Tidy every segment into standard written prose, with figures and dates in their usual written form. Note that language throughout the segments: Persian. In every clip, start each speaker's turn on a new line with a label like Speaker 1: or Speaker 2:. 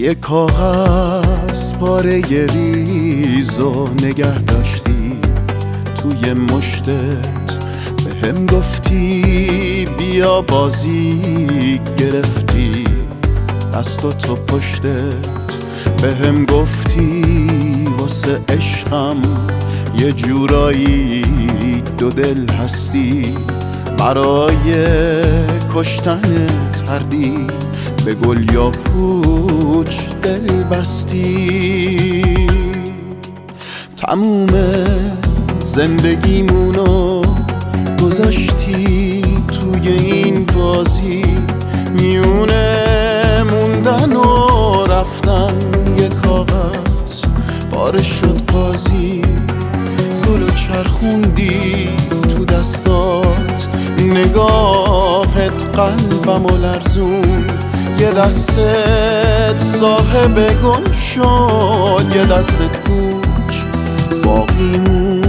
Speaker 1: یه کاغذ پاره ریزو نگه داشتی توی مشتت، به هم گفتی بیا بازی گرفتی دستاتو پشتت، به هم گفتی واسه عشقم یه جورایی دو دل هستی، برای کشتن تردی به گل یا پوچ دل بستی. تموم زندگیمونو گذاشتی توی این بازی، میونه موندن و رفتن یه کاغذ پاره شد قاضی، گلو چرخوندی تو دستات، نگاهت قلبمو لرزون، یه دستت صاحب گم شد، یه دستت کوچ باقی موند.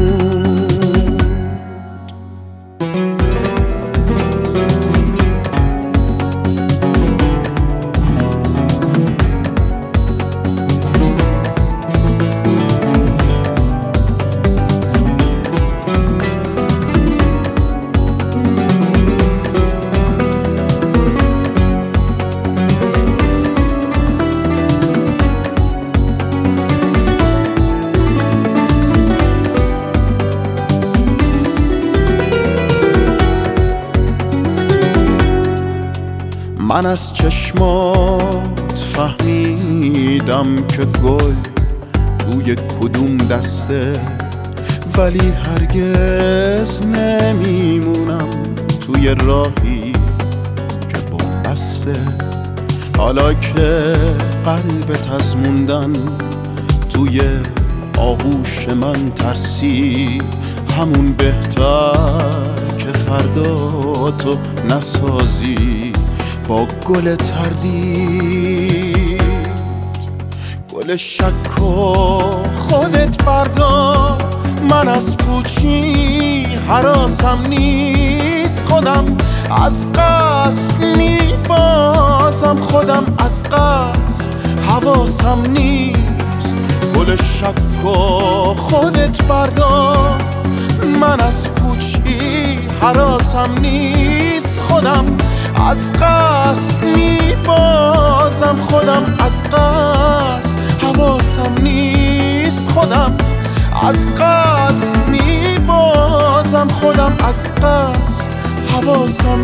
Speaker 1: من از چشمات فهمیدم که گل توی کدوم دسته، ولی هرگز نمیمونم توی راهی که بسته. حالا که قلبت از موندن توی آغوش من ترسی، همون بهتر که فردا تو نسازی با گل تردید. گل شک و خودت بردار، من از پوچی هراسم نیست، خودم از قصد میبازم، خودم از قصد حواسم نیست. گل شک و خودت بردار، من از پوچی هراسم نیست، خودم از قصد میبازم، خودم از قصد حواسم نیست، خودم از قصد میبازم، خودم از قصد حواسم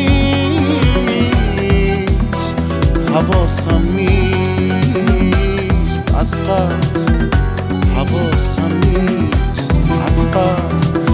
Speaker 1: نیست، حواسم نیست، از قصد حواسم نیست، از قصد